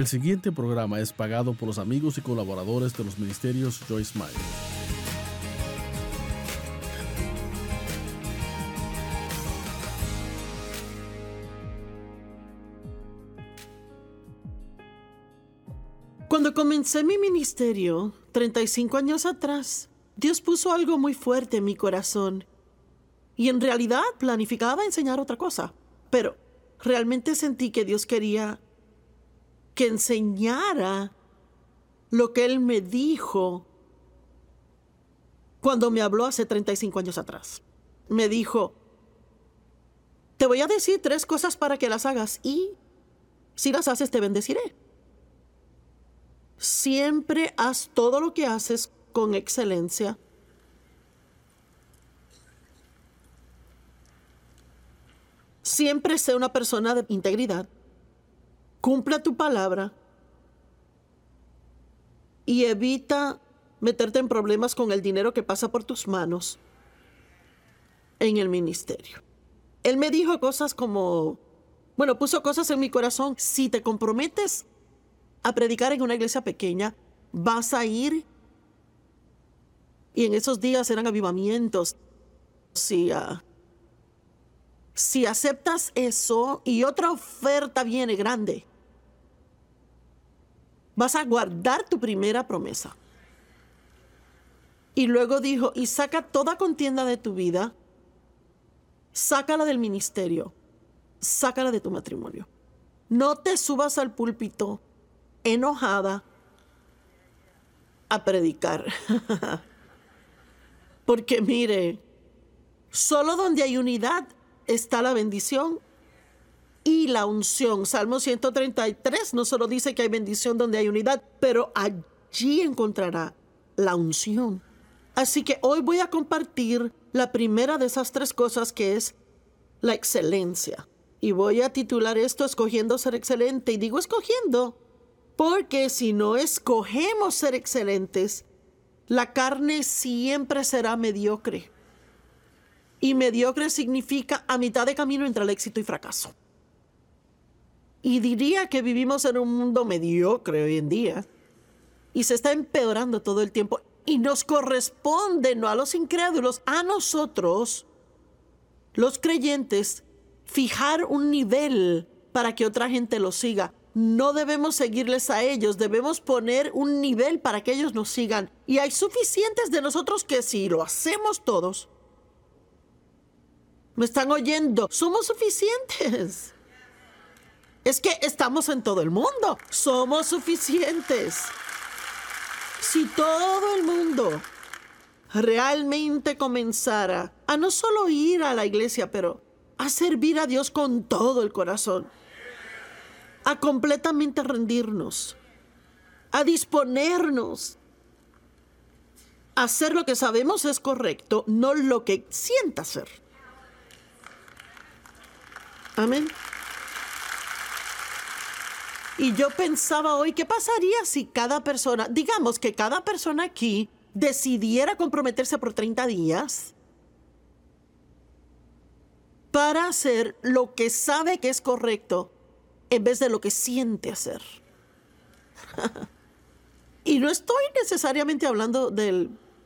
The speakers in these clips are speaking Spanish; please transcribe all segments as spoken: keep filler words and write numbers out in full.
El siguiente programa es pagado por los amigos y colaboradores de los ministerios Joyce Meyer. Cuando comencé mi ministerio, treinta y cinco años atrás, Dios puso algo muy fuerte en mi corazón. Y en realidad planificaba enseñar otra cosa. Pero realmente sentí que Dios quería que enseñara lo que Él me dijo cuando me habló hace treinta y cinco años atrás. Me dijo, te voy a decir tres cosas para que las hagas y si las haces te bendeciré. Siempre haz todo lo que haces con excelencia. Siempre sé una persona de integridad. Cumple tu palabra. Y evita meterte en problemas con el dinero que pasa por tus manos en el ministerio. Él me dijo cosas como, bueno, puso cosas en mi corazón. Si te comprometes a predicar en una iglesia pequeña, vas a ir. Y en esos días eran avivamientos. Si, uh, si aceptas eso y otra oferta viene grande, vas a guardar tu primera promesa. Y luego dijo, y saca toda contienda de tu vida, sácala del ministerio, sácala de tu matrimonio. No te subas al púlpito enojada a predicar. Porque mire, solo donde hay unidad está la bendición y la unción. Salmo ciento treinta y tres no solo dice que hay bendición donde hay unidad, pero allí encontrará la unción. Así que hoy voy a compartir la primera de esas tres cosas, que es la excelencia. Y voy a titular esto Escogiendo ser excelente. Y digo escogiendo porque si no escogemos ser excelentes, la carne siempre será mediocre. Y mediocre significa a mitad de camino entre el éxito y fracaso. Y diría que vivimos en un mundo mediocre hoy en día. Y se está empeorando todo el tiempo. Y nos corresponde, no a los incrédulos, a nosotros, los creyentes, fijar un nivel para que otra gente lo siga. No debemos seguirles a ellos, debemos poner un nivel para que ellos nos sigan. Y hay suficientes de nosotros que si lo hacemos todos, ¿me están oyendo? Somos suficientes. Es que estamos en todo el mundo. Somos suficientes. Si todo el mundo realmente comenzara a no solo ir a la iglesia, pero a servir a Dios con todo el corazón, a completamente rendirnos, a disponernos, a hacer lo que sabemos es correcto, no lo que sienta ser. Amén. Y yo pensaba hoy, ¿qué pasaría si cada persona, digamos que cada persona aquí decidiera comprometerse por treinta días para hacer lo que sabe que es correcto en vez de lo que siente hacer? Y no estoy necesariamente hablando del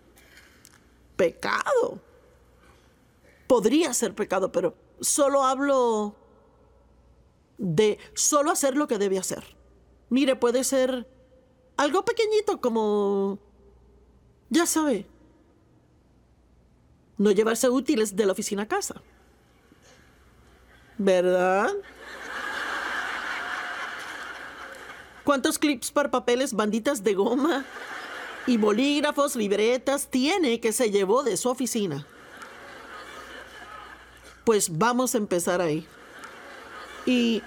pecado. Podría ser pecado, pero solo hablo de solo hacer lo que debe hacer. Mire, puede ser algo pequeñito como, ya sabe, no llevarse útiles de la oficina a casa, ¿verdad? ¿Cuántos clips para papeles, banditas de goma y bolígrafos, libretas tiene que se llevó de su oficina? Pues vamos a empezar ahí. Y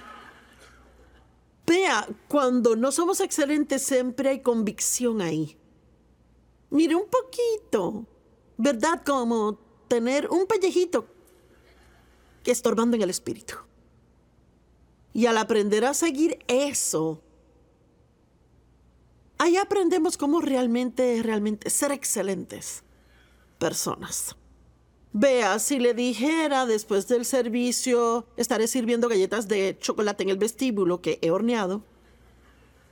vea, cuando no somos excelentes siempre hay convicción ahí. Mire, un poquito, ¿verdad? Como tener un pellejito estorbando en el espíritu. Y al aprender a seguir eso, ahí aprendemos cómo realmente, realmente ser excelentes personas. Vea, si le dijera después del servicio, estaré sirviendo galletas de chocolate en el vestíbulo que he horneado,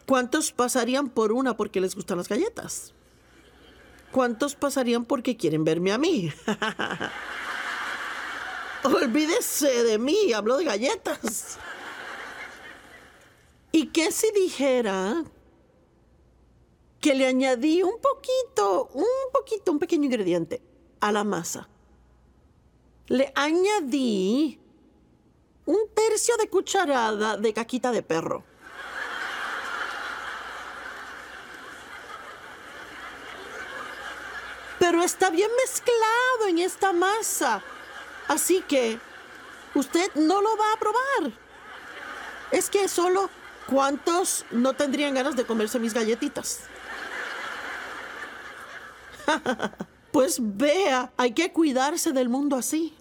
¿Cuántos pasarían por una porque les gustan las galletas? ¿Cuántos pasarían porque quieren verme a mí? Olvídese de mí, hablo de galletas. ¿Y qué si dijera que le añadí un poquito, un poquito, un pequeño ingrediente a la masa? Le añadí un tercio de cucharada de caquita de perro. Pero está bien mezclado en esta masa. Así que usted no lo va a probar. Es que solo ¿cuántos no tendrían ganas de comerse mis galletitas? Pues vea, hay que cuidarse del mundo así.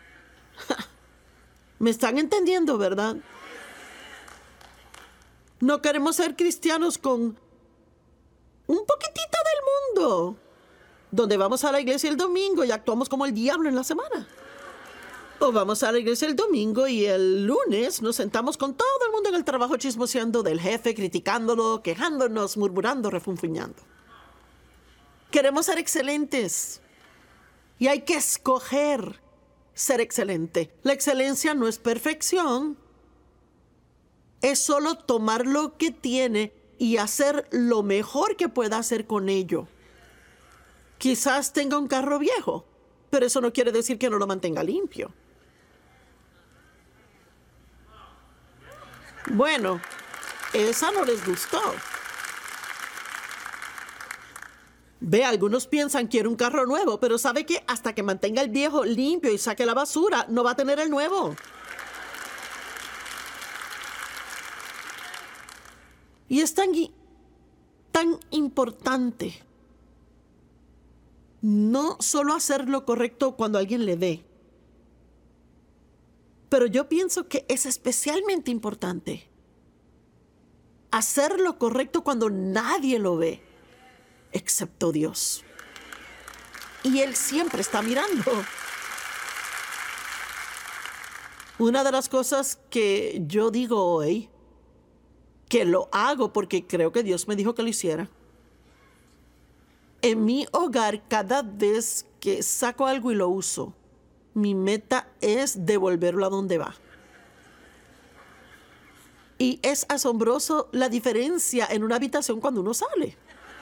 ¿Me están entendiendo, verdad? No queremos ser cristianos con un poquitito del mundo, donde vamos a la iglesia el domingo y actuamos como el diablo en la semana. O vamos a la iglesia el domingo y el lunes nos sentamos con todo el mundo en el trabajo chismoseando del jefe, criticándolo, quejándonos, murmurando, refunfuñando. Queremos ser excelentes y hay que escoger ser excelente. La excelencia no es perfección, es solo tomar lo que tiene y hacer lo mejor que pueda hacer con ello. Quizás tenga un carro viejo, pero eso no quiere decir que no lo mantenga limpio. Bueno, esa no les gustó. Ve, algunos piensan que quiere un carro nuevo, pero sabe que hasta que mantenga el viejo limpio y saque la basura, no va a tener el nuevo. Y es tan, tan importante no solo hacer lo correcto cuando alguien le ve, pero yo pienso que es especialmente importante hacer lo correcto cuando nadie lo ve, excepto Dios. Y Él siempre está mirando. Una de las cosas que yo digo hoy, que lo hago porque creo que Dios me dijo que lo hiciera. En mi hogar, cada vez que saco algo y lo uso, mi meta es devolverlo a donde va. Y es asombroso la diferencia en una habitación cuando uno sale.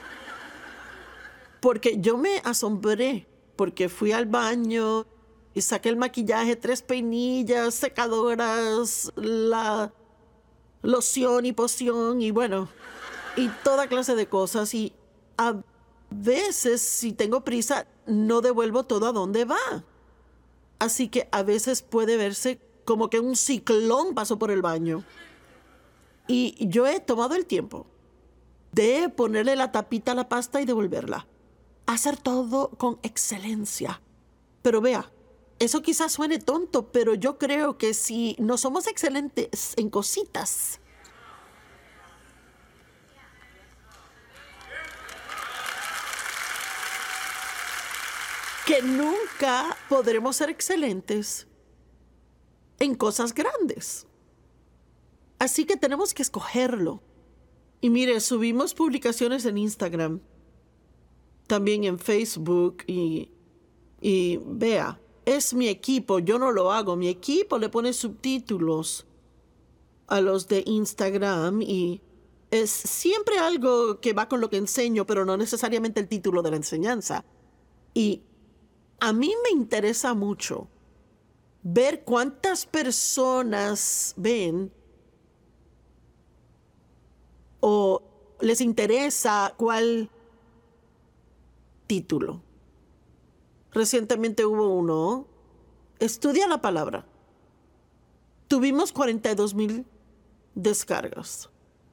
Porque yo me asombré, porque fui al baño y saqué el maquillaje, tres peinillas, secadoras, la loción y poción y bueno, y toda clase de cosas. Y a veces, si tengo prisa, no devuelvo todo a donde va. Así que a veces puede verse como que un ciclón pasó por el baño. Y yo he tomado el tiempo de ponerle la tapita a la pasta y devolverla. Hacer todo con excelencia. Pero vea, eso quizás suene tonto, pero yo creo que si no somos excelentes en cositas, que nunca podremos ser excelentes en cosas grandes. Así que tenemos que escogerlo. Y mire, subimos publicaciones en Instagram, también en Facebook y, y vea, es mi equipo, yo no lo hago. Mi equipo le pone subtítulos a los de Instagram y es siempre algo que va con lo que enseño, pero no necesariamente el título de la enseñanza. Y a mí me interesa mucho ver cuántas personas ven o les interesa cuál título. Recientemente hubo uno, estudia la palabra. Tuvimos cuarenta y dos mil descargas.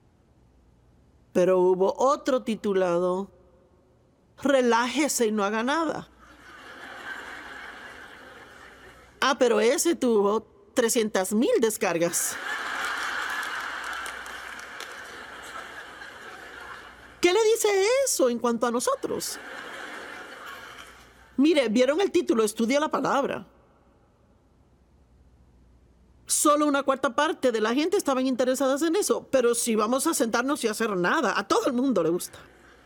Pero hubo otro titulado, relájese y no haga nada. Ah, pero ese tuvo trescientas mil descargas. ¿Qué le dice eso en cuanto a nosotros? Mire, ¿vieron el título? Estudia la palabra. Solo una cuarta parte de la gente estaban interesadas en eso. Pero si vamos a sentarnos y hacer nada, a todo el mundo le gusta.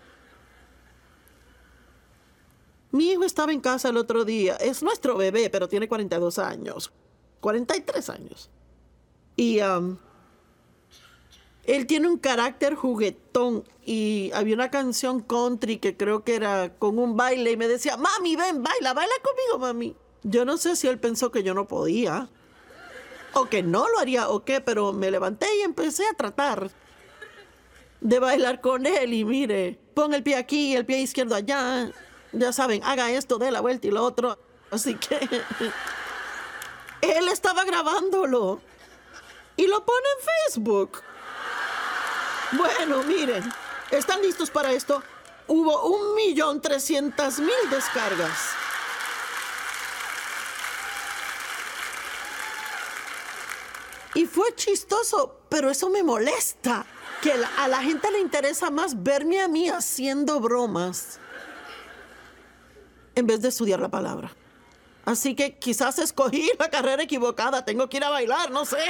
Mi hijo estaba en casa el otro día. Es nuestro bebé, pero tiene cuarenta y dos años. cuarenta y tres años. Y um, él tiene un carácter juguetón. Y había una canción country que creo que era con un baile. Y me decía, mami, ven, baila, baila conmigo, mami. Yo no sé si él pensó que yo no podía. O que no lo haría o qué, pero me levanté y empecé a tratar de bailar con él. Y mire, pon el pie aquí y el pie izquierdo allá. Ya saben, haga esto, dé la vuelta y lo otro. Así que él estaba grabándolo y lo pone en Facebook. Bueno, miren, ¿están listos para esto? Hubo un millón trescientas mil descargas. Y fue chistoso, pero eso me molesta. Que a la gente le interesa más verme a mí haciendo bromas en vez de estudiar la palabra. Así que quizás escogí la carrera equivocada. Tengo que ir a bailar, no sé.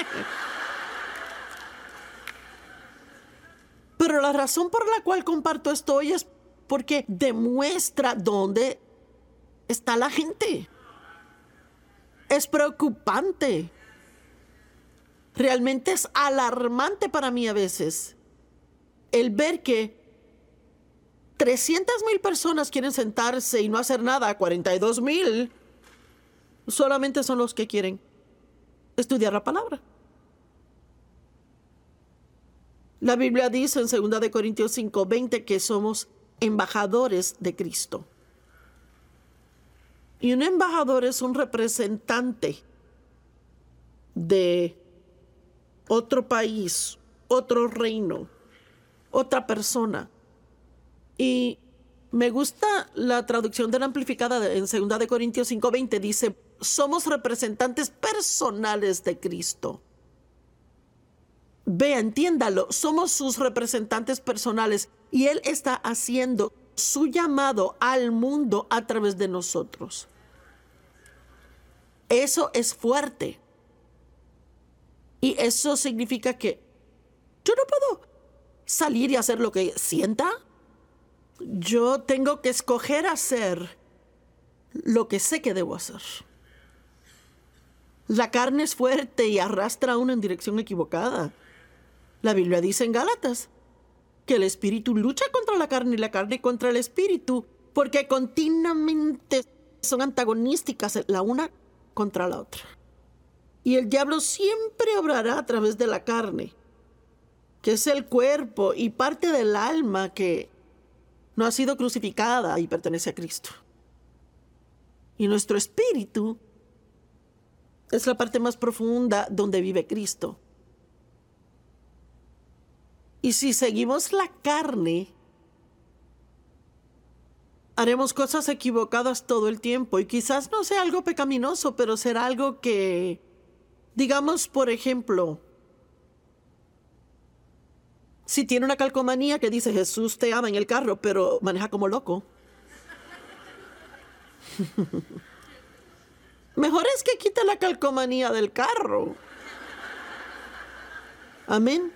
Pero la razón por la cual comparto esto hoy es porque demuestra dónde está la gente. Es preocupante. Realmente es alarmante para mí a veces el ver que trescientas mil personas quieren sentarse y no hacer nada. cuarenta y dos mil solamente son los que quieren estudiar la palabra. La Biblia dice en segunda de Corintios cinco veinte que somos embajadores de Cristo. Y un embajador es un representante de otro país, otro reino, otra persona. Y me gusta la traducción de la amplificada en segunda de Corintios cinco veinte. Dice, somos representantes personales de Cristo. Vea, entiéndalo, somos sus representantes personales y Él está haciendo su llamado al mundo a través de nosotros. Eso es fuerte. Y eso significa que yo no puedo salir y hacer lo que sienta. Yo tengo que escoger hacer lo que sé que debo hacer. La carne es fuerte y arrastra a uno en dirección equivocada. La Biblia dice en Gálatas que el espíritu lucha contra la carne y la carne contra el espíritu, porque continuamente son antagonísticas la una contra la otra. Y el diablo siempre obrará a través de la carne, que es el cuerpo y parte del alma que no ha sido crucificada y pertenece a Cristo. Y nuestro espíritu es la parte más profunda donde vive Cristo. Y si seguimos la carne, haremos cosas equivocadas todo el tiempo. Y quizás no sea algo pecaminoso, pero será algo que, digamos, por ejemplo, si tiene una calcomanía que dice Jesús te ama en el carro, pero maneja como loco. Mejor es que quite la calcomanía del carro. Amén.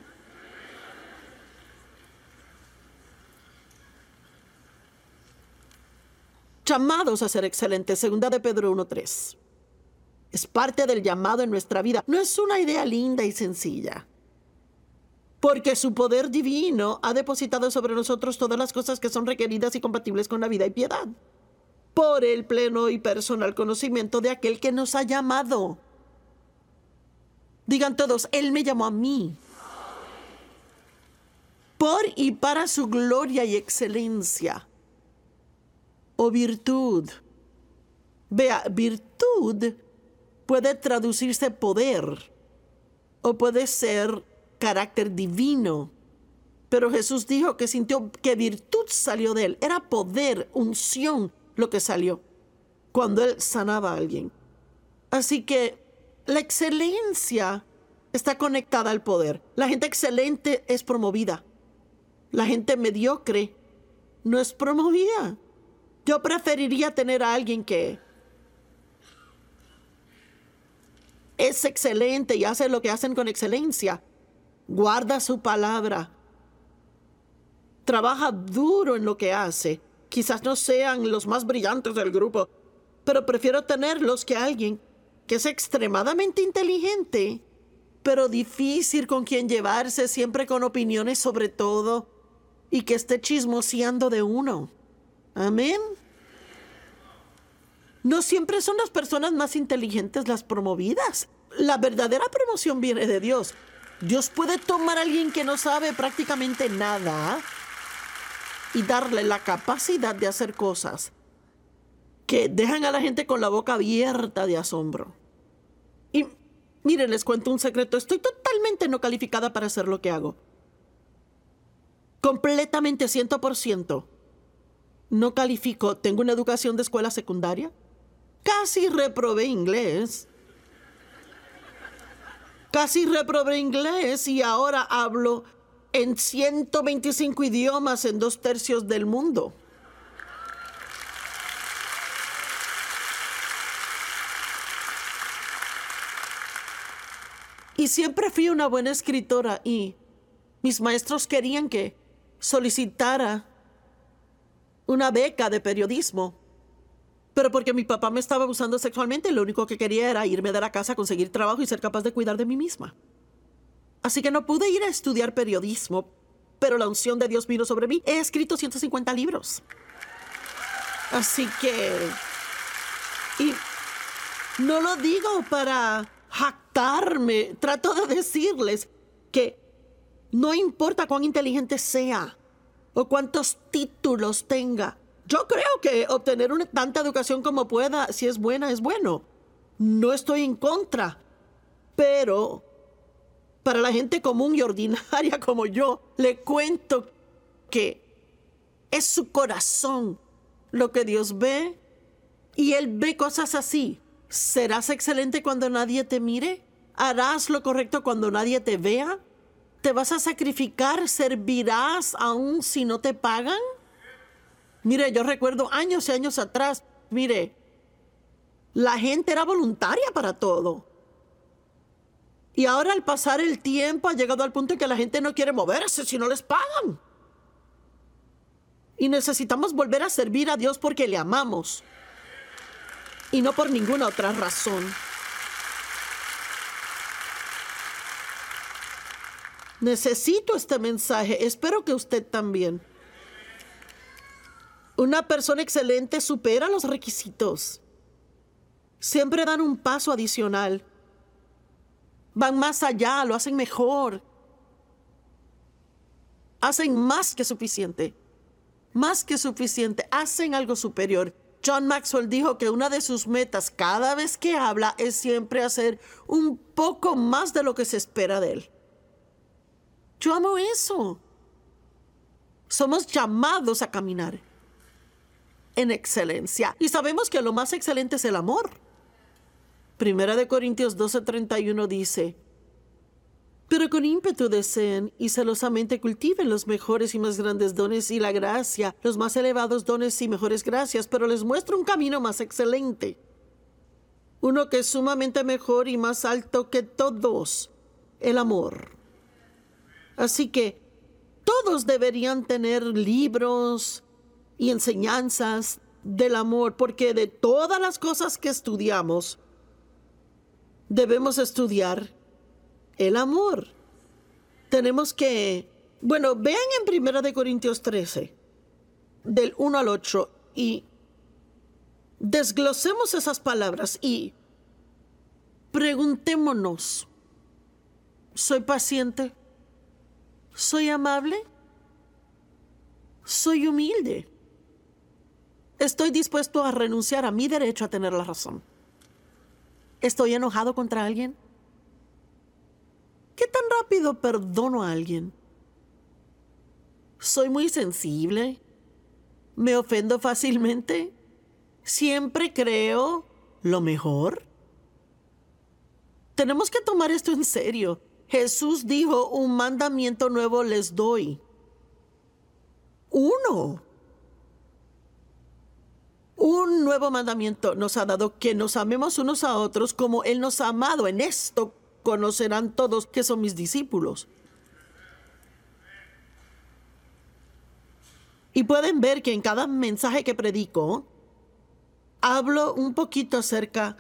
Llamados a ser excelentes, segunda de Pedro uno tres. Es parte del llamado en nuestra vida. No es una idea linda y sencilla. Porque su poder divino ha depositado sobre nosotros todas las cosas que son requeridas y compatibles con la vida y piedad. Por el pleno y personal conocimiento de aquel que nos ha llamado. Digan todos, Él me llamó a mí. Por y para su gloria y excelencia. O virtud. Vea, virtud puede traducirse poder o puede ser carácter divino. Pero Jesús dijo que sintió que virtud salió de Él. Era poder, unción, lo que salió cuando Él sanaba a alguien. Así que la excelencia está conectada al poder. La gente excelente es promovida. La gente mediocre no es promovida. Yo preferiría tener a alguien que es excelente y hace lo que hacen con excelencia. Guarda su palabra. Trabaja duro en lo que hace. Quizás no sean los más brillantes del grupo, pero prefiero tenerlos que alguien que es extremadamente inteligente, pero difícil con quien llevarse, siempre con opiniones sobre todo, y que esté chismoseando de uno. Amén. No siempre son las personas más inteligentes las promovidas. La verdadera promoción viene de Dios. Dios puede tomar a alguien que no sabe prácticamente nada y darle la capacidad de hacer cosas que dejan a la gente con la boca abierta de asombro. Y miren, les cuento un secreto. Estoy totalmente no calificada para hacer lo que hago. Completamente, cien por ciento. No califico. Tengo una educación de escuela secundaria. Casi reprobé inglés. Casi reprobé inglés y ahora hablo en ciento veinticinco idiomas en dos tercios del mundo. Y siempre fui una buena escritora y mis maestros querían que solicitara una beca de periodismo. Pero porque mi papá me estaba abusando sexualmente, lo único que quería era irme de la casa, conseguir trabajo y ser capaz de cuidar de mí misma. Así que no pude ir a estudiar periodismo, pero la unción de Dios vino sobre mí. He escrito ciento cincuenta libros. Así que... Y no lo digo para jactarme. Trato de decirles que no importa cuán inteligente sea o cuántos títulos tenga. Yo creo que obtener una, tanta educación como pueda, si es buena, es bueno. No estoy en contra. Pero para la gente común y ordinaria como yo, le cuento que es su corazón lo que Dios ve. Y Él ve cosas así. ¿Serás excelente cuando nadie te mire? ¿Harás lo correcto cuando nadie te vea? ¿Te vas a sacrificar? ¿Servirás aún si no te pagan? Mire, yo recuerdo años y años atrás, mire, la gente era voluntaria para todo. Y ahora al pasar el tiempo ha llegado al punto en que la gente no quiere moverse si no les pagan. Y necesitamos volver a servir a Dios porque le amamos. Y no por ninguna otra razón. Necesito este mensaje. Espero que usted también. Una persona excelente supera los requisitos. Siempre dan un paso adicional. Van más allá, lo hacen mejor. Hacen más que suficiente. Más que suficiente. Hacen algo superior. John Maxwell dijo que una de sus metas cada vez que habla es siempre hacer un poco más de lo que se espera de él. Yo amo eso. Somos llamados a caminar en excelencia. Y sabemos que lo más excelente es el amor. Primera de Corintios doce treinta y uno dice: pero con ímpetu deseen y celosamente cultiven los mejores y más grandes dones y la gracia, los más elevados dones y mejores gracias, pero les muestro un camino más excelente. Uno que es sumamente mejor y más alto que todos, el amor. Así que todos deberían tener libros y enseñanzas del amor, porque de todas las cosas que estudiamos, debemos estudiar el amor. Tenemos que, bueno, vean en Primera de Corintios trece, del uno al ocho, y desglosemos esas palabras y preguntémonos: ¿soy paciente? ¿Soy amable? ¿Soy humilde? ¿Estoy dispuesto a renunciar a mi derecho a tener la razón? ¿Estoy enojado contra alguien? ¿Qué tan rápido perdono a alguien? ¿Soy muy sensible? ¿Me ofendo fácilmente? ¿Siempre creo lo mejor? Tenemos que tomar esto en serio. Jesús dijo: un mandamiento nuevo les doy. Uno. Un nuevo mandamiento nos ha dado, que nos amemos unos a otros como Él nos ha amado. En esto conocerán todos que son mis discípulos. Y pueden ver que en cada mensaje que predico, hablo un poquito acerca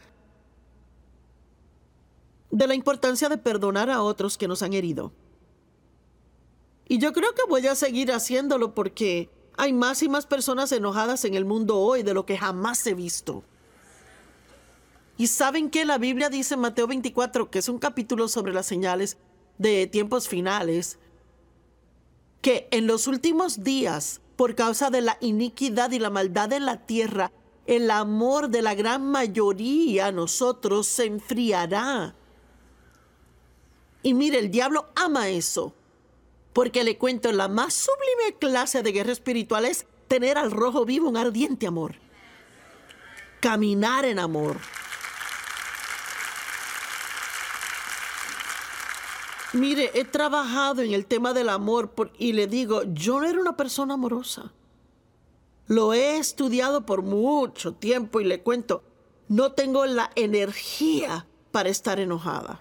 de la importancia de perdonar a otros que nos han herido. Y yo creo que voy a seguir haciéndolo porque hay más y más personas enojadas en el mundo hoy de lo que jamás he visto. Y saben que la Biblia dice en Mateo veinticuatro, que es un capítulo sobre las señales de tiempos finales, que en los últimos días, por causa de la iniquidad y la maldad en la tierra, el amor de la gran mayoría a nosotros se enfriará. Y mire, el diablo ama eso. Porque le cuento, la más sublime clase de guerra espiritual es tener al rojo vivo un ardiente amor. Caminar en amor. Mire, he trabajado en el tema del amor por, y le digo, yo no era una persona amorosa. Lo he estudiado por mucho tiempo y le cuento, no tengo la energía para estar enojada.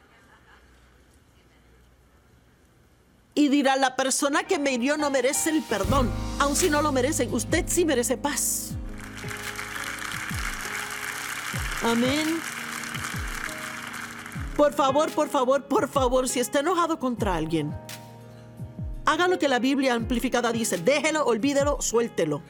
Y dirá, la persona que me hirió no merece el perdón. Aun si no lo merecen, usted sí merece paz. Amén. Por favor, por favor, por favor, si está enojado contra alguien, haga lo que la Biblia amplificada dice. Déjelo, olvídelo, suéltelo.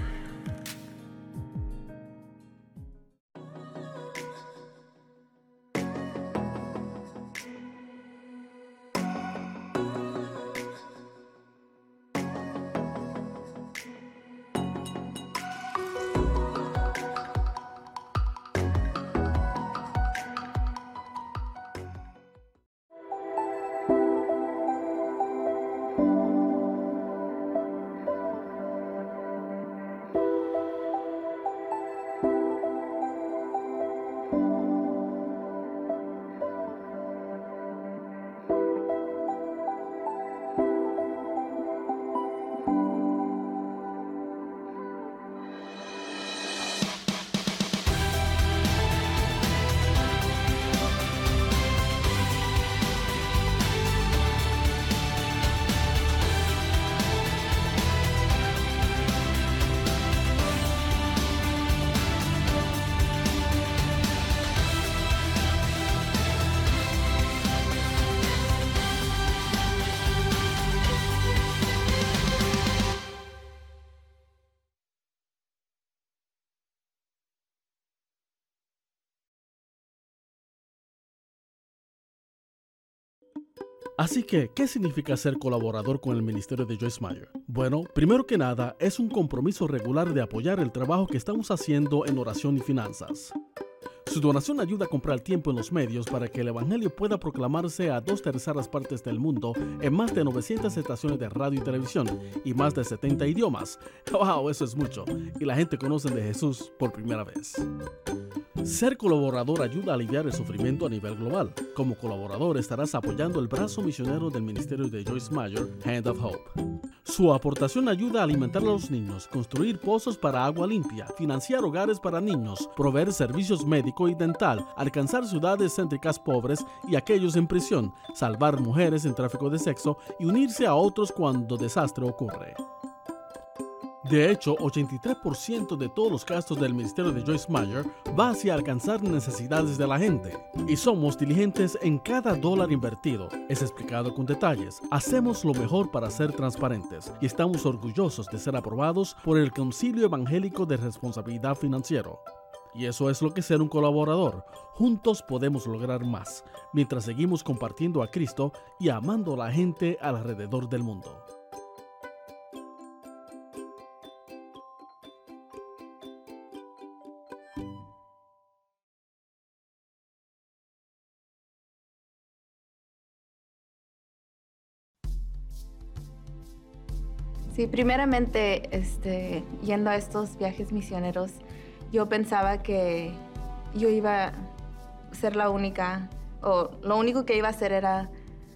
Así que, ¿qué significa ser colaborador con el ministerio de Joyce Meyer? Bueno, primero que nada, es un compromiso regular de apoyar el trabajo que estamos haciendo en oración y finanzas. Su donación ayuda a comprar tiempo en los medios para que el evangelio pueda proclamarse a dos terceras partes del mundo en más de novecientas estaciones de radio y televisión y más de setenta idiomas. ¡Wow! Eso es mucho. Y la gente conoce de Jesús por primera vez. Ser colaborador ayuda a aliviar el sufrimiento a nivel global. Como colaborador estarás apoyando el brazo misionero del ministerio de Joyce Meyer, Hand of Hope. Su aportación ayuda a alimentar a los niños, construir pozos para agua limpia, financiar hogares para niños, proveer servicios médico y dental, alcanzar ciudades céntricas pobres y aquellos en prisión, salvar mujeres en tráfico de sexo y unirse a otros cuando desastre ocurre. De hecho, ochenta y tres por ciento de todos los gastos del ministerio de Joyce Meyer va hacia alcanzar necesidades de la gente. Y somos diligentes en cada dólar invertido. Es explicado con detalles. Hacemos lo mejor para ser transparentes y estamos orgullosos de ser aprobados por el Concilio Evangélico de Responsabilidad Financiero. Y eso es lo que es ser un colaborador. Juntos podemos lograr más, mientras seguimos compartiendo a Cristo y amando a la gente alrededor del mundo. Sí, primeramente, este, yendo a estos viajes misioneros, yo pensaba que yo iba a ser la única, o lo único que iba a hacer era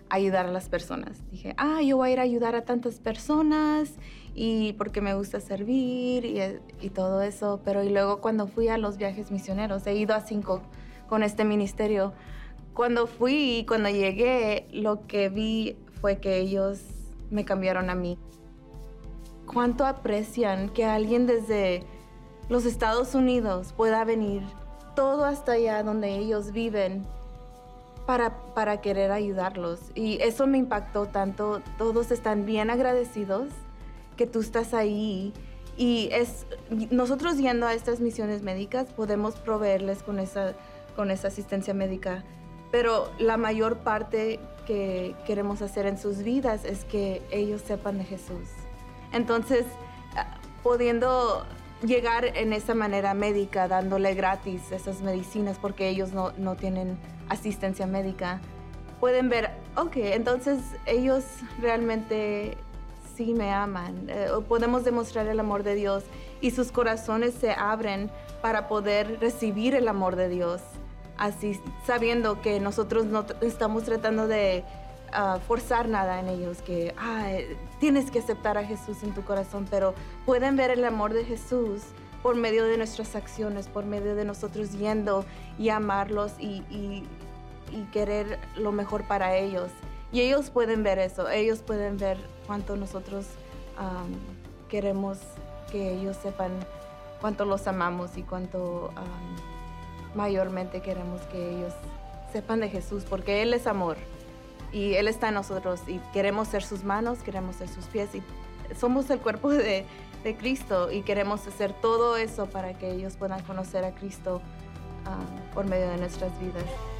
ayudar a las personas. Dije, ah, yo voy a ir a ayudar a tantas personas y porque me gusta servir y, y todo eso. Pero y luego cuando fui a los viajes misioneros, he ido a cinco con este ministerio. Cuando fui y cuando llegué, lo que vi fue que ellos me cambiaron a mí. Cuánto aprecian que alguien desde los Estados Unidos pueda venir todo hasta allá donde ellos viven para, para querer ayudarlos. Y eso me impactó tanto. Todos están bien agradecidos que tú estás ahí. Y es, nosotros yendo a estas misiones médicas podemos proveerles con esa, con esa asistencia médica. Pero la mayor parte que queremos hacer en sus vidas es que ellos sepan de Jesús. Entonces, pudiendo llegar en esa manera médica, dándole gratis esas medicinas porque ellos no, no tienen asistencia médica, pueden ver, ok, entonces ellos realmente sí me aman. Eh, podemos demostrar el amor de Dios y sus corazones se abren para poder recibir el amor de Dios. Así, sabiendo que nosotros no estamos tratando de uh, forzar nada en ellos, que ah, tienes que aceptar a Jesús en tu corazón, pero pueden ver el amor de Jesús por medio de nuestras acciones, por medio de nosotros yendo y amarlos y, y, y querer lo mejor para ellos. Y ellos pueden ver eso, ellos pueden ver cuánto nosotros um, queremos que ellos sepan cuánto los amamos y cuánto um, mayormente queremos que ellos sepan de Jesús, porque Él es amor y Él está en nosotros y queremos ser sus manos, queremos ser sus pies y somos el cuerpo de, de Cristo y queremos hacer todo eso para que ellos puedan conocer a Cristo uh, por medio de nuestras vidas.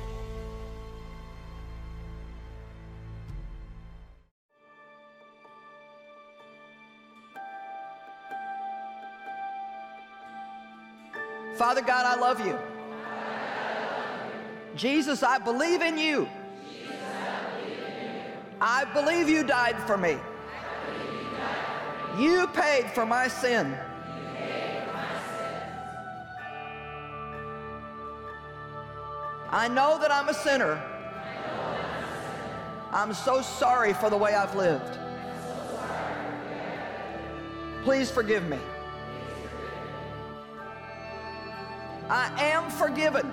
Father God, I love you. Jesus, I believe in you. I believe you died for me. You paid for my sin. I know that I'm a sinner. I'm so sorry for the way I've lived. Please forgive me. I am forgiven.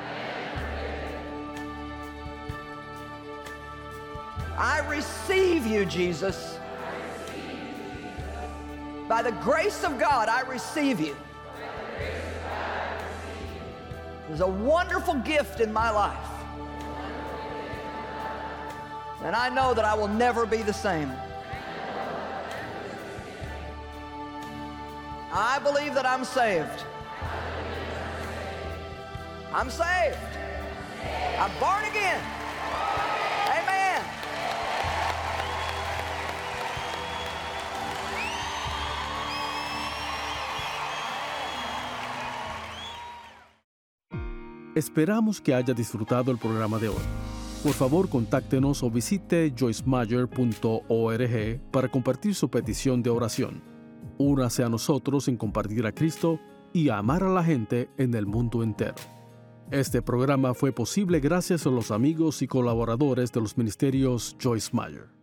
I receive you, Jesus. By the grace of God, I receive you. There's a wonderful gift in my life. And I know that I will never be the same. I believe that I'm saved. I'm saved. I'm born again. Amen. Esperamos que haya disfrutado el programa de hoy. Por favor, contáctenos o visite joyce meyer punto org para compartir su petición de oración. Únase a nosotros en compartir a Cristo y a amar a la gente en el mundo entero. Este programa fue posible gracias a los amigos y colaboradores de los ministerios Joyce Meyer.